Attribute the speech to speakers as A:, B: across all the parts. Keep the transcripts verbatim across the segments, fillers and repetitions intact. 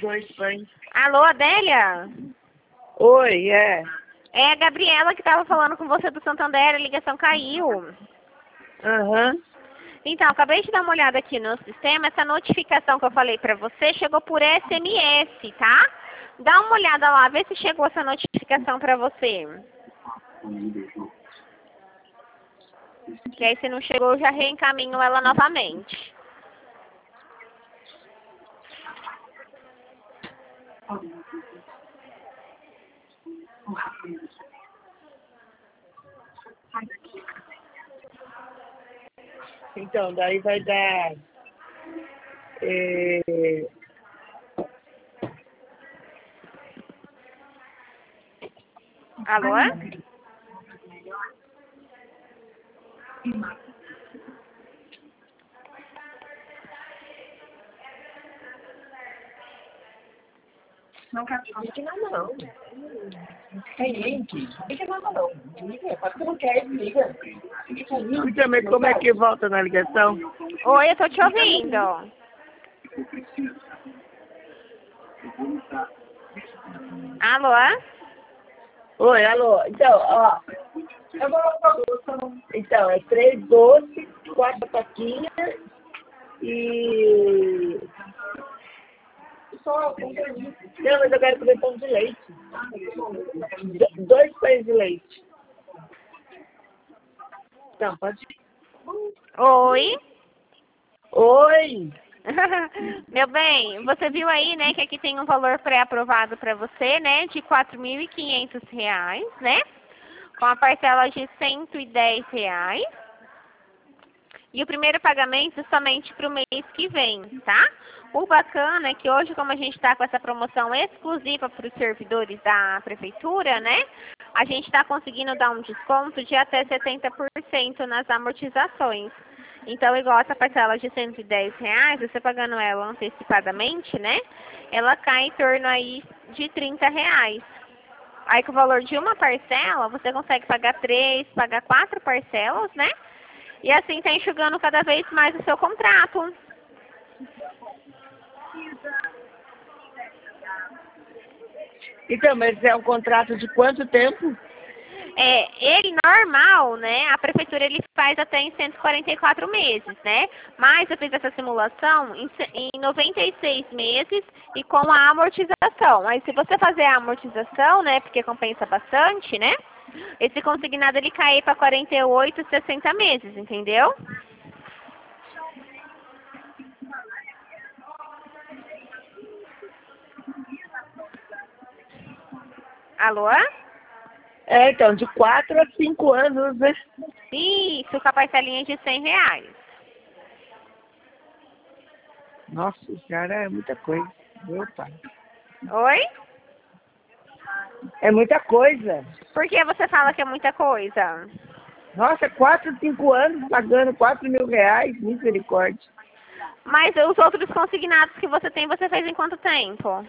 A: dois pães.
B: Alô, Adélia?
A: Oi, é.
B: É a Gabriela que estava falando com você do Santander, a ligação caiu.
A: Aham. Uhum.
B: Então, acabei de dar uma olhada aqui no sistema, essa notificação que eu falei pra você chegou por S M S, tá? Dá uma olhada lá, vê se chegou essa notificação pra você. Que aí se não chegou, eu já reencaminho ela novamente.
A: Então, daí vai dar... É...
B: Alô?
A: Não quer nada, não. Tem link? Não liga nada, não. Liga, pode que não quer, liga. Então, mas como é que volta na ligação?
B: Oi, eu tô te ouvindo. Alô?
A: Oi, alô. Então, ó. Então, é três doces, quatro paquinhas e... Só, não, mas eu quero comer pão de leite. Do- dois pães de leite. Então, pode ir.
B: Oi?
A: Oi!
B: Meu bem, você viu aí, né, que aqui tem um valor pré-aprovado para você, né, de quatro mil e quinhentos reais, né, com a parcela de cento e dez reais. E o primeiro pagamento somente para o mês que vem, tá? O bacana é que hoje, como a gente está com essa promoção exclusiva para os servidores da prefeitura, né, a gente está conseguindo dar um desconto de até setenta por cento nas amortizações. Então, igual essa parcela de cento e dez reais, você pagando ela antecipadamente, né? Ela cai em torno aí de trinta reais. Aí com o valor de uma parcela, você consegue pagar três, pagar quatro parcelas, né? E assim tá enxugando cada vez mais o seu contrato.
A: Então, mas é um contrato de quanto tempo?
B: É, ele normal, né, a prefeitura ele faz até em cento e quarenta e quatro meses, né? Mas eu fiz essa simulação em, ce- em noventa e seis meses e com a amortização. Aí se você fazer a amortização, né, porque compensa bastante, né? Esse consignado ele cai para quarenta e oito, sessenta meses, entendeu? Alô?
A: É, então, de quatro a cinco anos, né?
B: Isso, com a parcelinha de cem reais.
A: Nossa, cara, é muita coisa. Meu pai.
B: Oi?
A: É muita coisa.
B: Por que você fala que é muita coisa?
A: Nossa, quatro, cinco anos pagando quatro mil reais, misericórdia.
B: Mas os outros consignados que você tem, você fez em quanto tempo?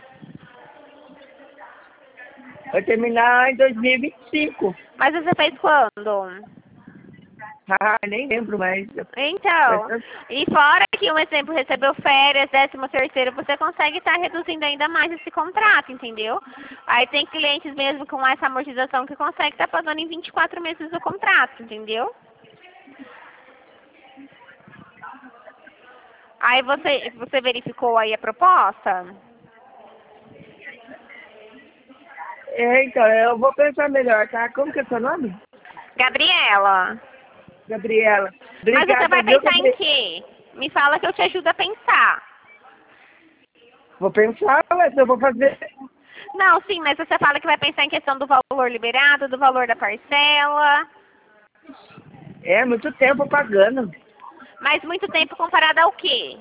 A: Vai terminar em dois mil e vinte e cinco.
B: Mas você fez quando?
A: Ah, nem lembro mais.
B: Então, e fora que um exemplo recebeu férias, décimo terceiro, você consegue estar reduzindo ainda mais esse contrato, entendeu? Aí tem clientes mesmo com essa amortização que consegue estar pagando em vinte e quatro meses o contrato, entendeu? Aí você, você verificou aí a proposta?
A: É, então, eu vou pensar melhor, tá? Como que é seu nome?
B: Gabriela.
A: Gabriela.
B: Mas você
A: Obrigada,
B: vai
A: viu,
B: pensar em
A: Gabriela?
B: quê? Me fala que eu te ajudo a pensar.
A: Vou pensar, mas eu vou fazer.
B: Não, sim, mas você fala que vai pensar em questão do valor liberado, do valor da parcela.
A: É, muito tempo pagando.
B: Mas muito tempo comparado ao quê?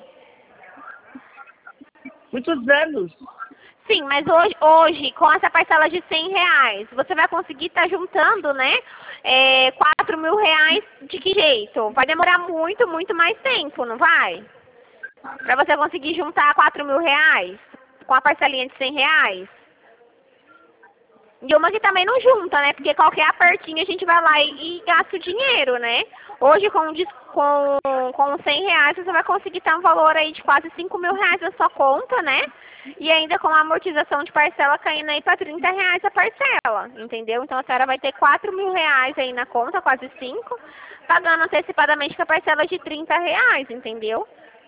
A: Muitos anos.
B: Sim, mas hoje, hoje com essa parcela de cem reais, você vai conseguir estar juntando, né? É, quatro mil reais de que jeito? Vai demorar muito, muito mais tempo, não vai? Pra você conseguir juntar quatro mil reais com a parcelinha de cem reais. E uma que também não junta, né? Porque qualquer apertinho a gente vai lá e, e gasta o dinheiro, né? Hoje com, des- com, com cem reais você vai conseguir ter um valor aí de quase cinco mil reais na sua conta, né? E ainda com a amortização de parcela caindo aí para trinta reais a parcela, entendeu? Então a senhora vai ter quatro mil reais aí na conta, quase cinco, pagando antecipadamente com a parcela de trinta reais, entendeu?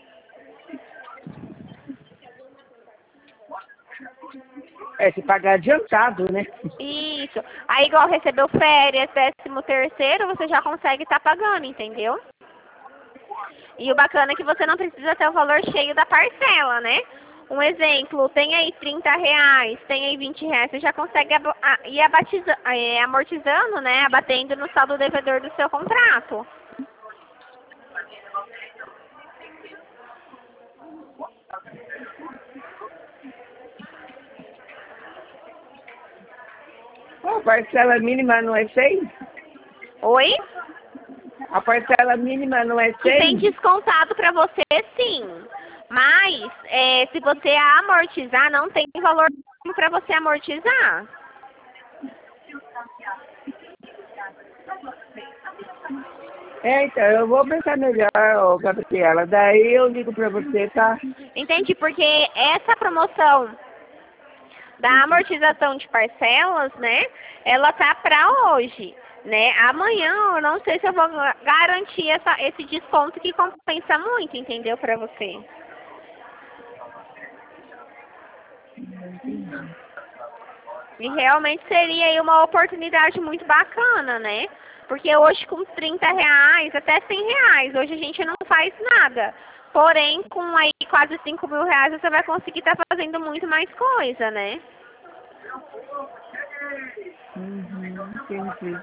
A: É, se pagar adiantado, né?
B: Isso. Aí igual recebeu férias, décimo terceiro, você já consegue estar pagando, entendeu? E o bacana é que você não precisa ter o valor cheio da parcela, né? Um exemplo, tem aí trinta reais, tem aí vinte reais, você já consegue ab a, ir abatiza, é, amortizando, né? Abatendo no saldo devedor do seu contrato.
A: A parcela mínima não é cem?
B: Oi?
A: A parcela mínima não é
B: Que tem
A: cem?
B: descontado para você, sim. Mas, é, se você amortizar, não tem valor para você amortizar.
A: É, então, eu vou pensar melhor, ô, Gabriela. Daí eu ligo pra você, tá?
B: Entende? Porque essa promoção da amortização de parcelas, né, ela tá para hoje, né? Amanhã eu não sei se eu vou garantir essa, esse desconto que compensa muito, entendeu, para você. E realmente seria aí uma oportunidade muito bacana, né? Porque hoje com trinta reais, até cem reais, hoje a gente não faz nada. Porém, com aí quase cinco mil reais, você vai conseguir estar fazendo muito mais coisa, né?
A: Uhum, entendi.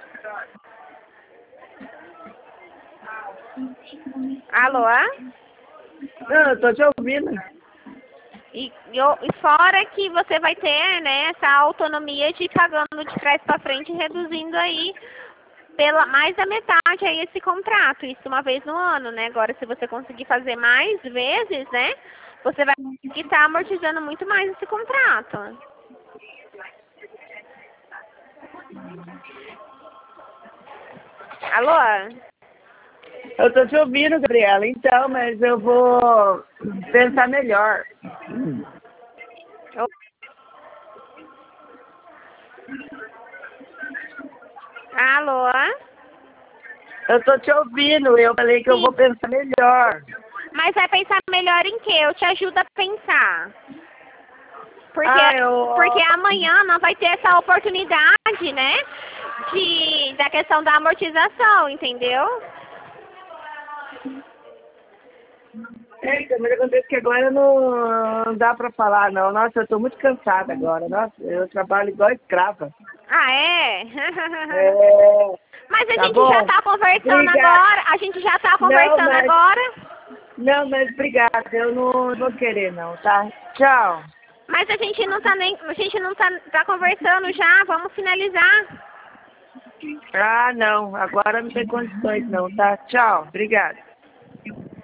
B: Alô?
A: Não, eu tô te ouvindo.
B: E, e, o- e fora que você vai ter, né, essa autonomia de ir pagando de trás para frente, reduzindo aí pela mais da metade aí esse contrato, isso uma vez no ano, né? Agora, se você conseguir fazer mais vezes, né, você vai estar amortizando muito mais esse contrato. Alô?
A: Eu tô te ouvindo, Gabriela. Então, mas eu vou pensar melhor.
B: Alô?
A: Eu tô te ouvindo. Eu falei que eu vou pensar melhor.
B: Mas vai pensar melhor em quê? Eu te ajudo a pensar. Porque,
A: Ah, eu...
B: porque amanhã não vai ter essa oportunidade, né? De, da questão da amortização, entendeu?
A: Eita, mas acontece que agora não dá pra falar, não. Nossa, eu tô muito cansada agora. Nossa, eu trabalho igual escrava.
B: Ah, é?
A: É...
B: Mas a
A: Tá
B: gente
A: bom?
B: já tá conversando
A: Obrigada.
B: agora. A gente já tá conversando
A: Não, mas...
B: agora.
A: Não, mas obrigada. Eu não vou querer, não, tá? Tchau.
B: Mas a gente não tá nem. A gente não tá, tá conversando já. Vamos finalizar.
A: Ah, não. Agora não tem condições, não, tá? Tchau. Obrigada.